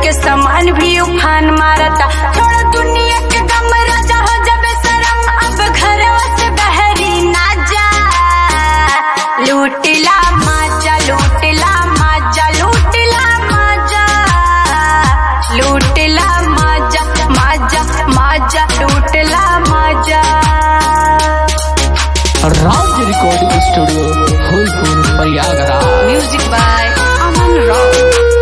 के समान भी उफान मारता। थोड़ा दुनिया के गम राजा हो जब शरम, अब घर से बहरी ना जा। लूटला माजा लूटला माजा लूटला माजा लूटला माजा माजा माजा लूटला माजा। Raj recording studio Phulpur Prayagraj. Music by Aman Rock.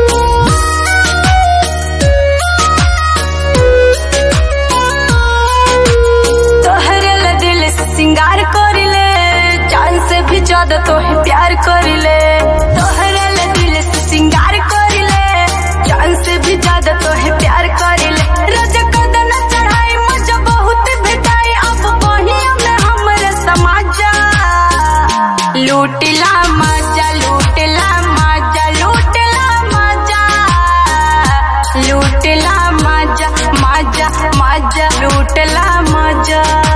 तोहरे दिल से सिंगार करिले, जान से भी ज्यादा तोहे प्यार करिले। तोहरे दिल से सिंगार करिले, जान से भी ज्यादा तोहे प्यार करिले। रोज कदम चढ़ाई मजा बहुत भेटाई, अब बहिया में हमरे समाजा। लूटला माजा लूटला माजा लूटला माजा लूटला माजा माजा माजा लूटला माजा।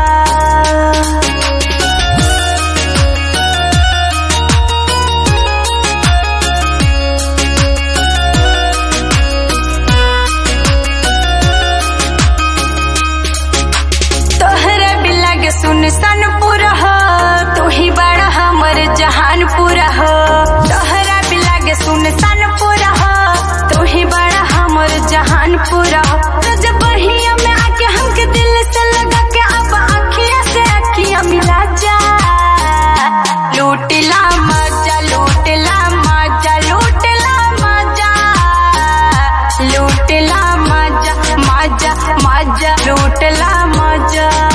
तोहरे बिला के सुनसान पूरा हो, तू ही बड़ा हमर जहान पूरा हो। तोहरा बिला के सुनसान पूरा हो, तू ही बड़ा हमर जहान पूरा हो। रोज बहिया में आके हमके दिल से लगा के अब आँखिया से आँखिया मिला जा। लूटला माजा लूटला माजा लूटला माजा लूटला माजा माजा माजा लूटला माजा।